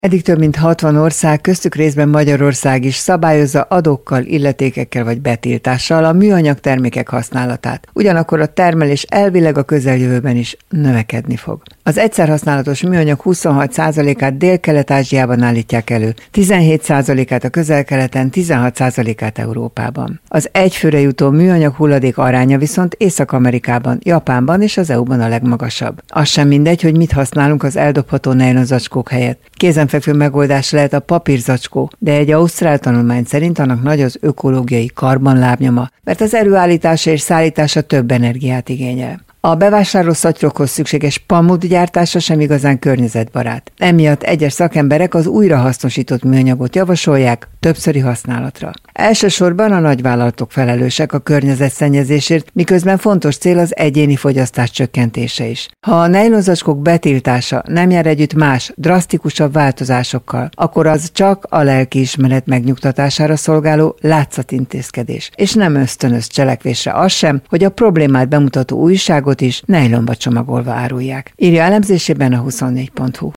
Eddig több mint 60 ország, köztük részben Magyarország is szabályozza adókkal, illetékekkel vagy betiltással a műanyag termékek használatát. Ugyanakkor a termelés elvileg a közeljövőben is növekedni fog. Az egyszerhasználatos műanyag 26%-át Dél-Kelet-Ázsiában állítják elő, 17%-át a Közel-Keleten, 16%-át Európában. Az egyfőre jutó műanyag hulladék aránya viszont Észak-Amerikában, Japánban és az EU-ban a legmagasabb. Az sem mindegy, hogy mit használunk az eldobható nejlonzacskók helyett. Kézenfekvő megoldás lehet a papírzacskó, de egy ausztrál tanulmány szerint annak nagy az ökológiai karbonlábnyoma, mert az előállítása és szállítása több energiát igényel. A bevásárló szatyrokhoz szükséges pamut gyártása sem igazán környezetbarát. Emiatt egyes szakemberek az újrahasznosított műanyagot javasolják többszöri használatra. Elsősorban a nagyvállalatok felelősek a környezetszennyezésért, miközben fontos cél az egyéni fogyasztás csökkentése is. Ha a nejlonzacskók betiltása nem jár együtt más, drasztikusabb változásokkal, akkor az csak a lelkiismeret megnyugtatására szolgáló látszatintézkedés, és nem ösztönöz cselekvésre az sem, hogy a problémát bemutató újságot is nejlonba csomagolva árulják. Írja elemzésében a 24.hu.